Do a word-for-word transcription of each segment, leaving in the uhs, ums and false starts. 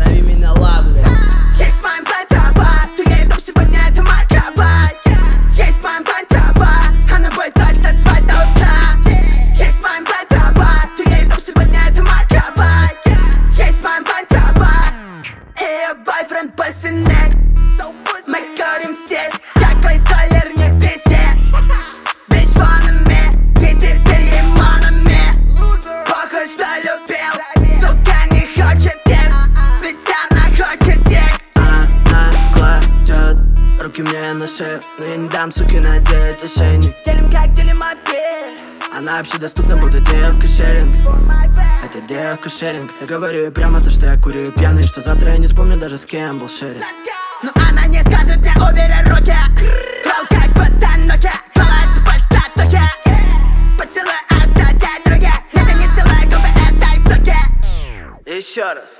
Зови меня Лавли. Есть моя трава, то я иду сегодня, это марковая. Есть моя трава, она будет только танцевать до утра. Есть моя трава, то я иду сегодня, это марковая. Есть моя трава, ее бойфренд посильней. Мы говорим стиль, как твой колер не пизде. Bitch wanna me, Питер переманами. Похуй, что любил, сука не хочет есть, ведь она хочет денег. Она кладет руки мне на шею, но я не дам, суки, надеть ошейник. Делим как делим обед. Она вообще доступна, будто девка шеринг. Это девка шеринг. Я говорю ей прямо то, что я курю пьяный, что завтра я не вспомню даже с кем был шеринг. Но она не скажет мне, убери руки. Ролл как ботаноки, бывает тупой статухи. Поцелуй оставляй други, это не целая губы этой суки. Еще раз.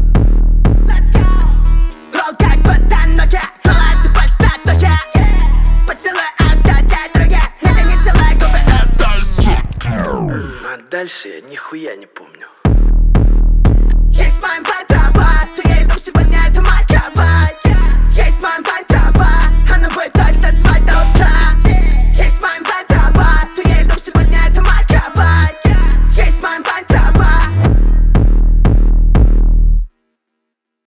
Ролл как ботаноки, бывает тупой статухи. Поцелуй оставляй други, это не целая губы этой суки. А дальше я нихуя не помню. Есть моя трава, то я иду сегодня.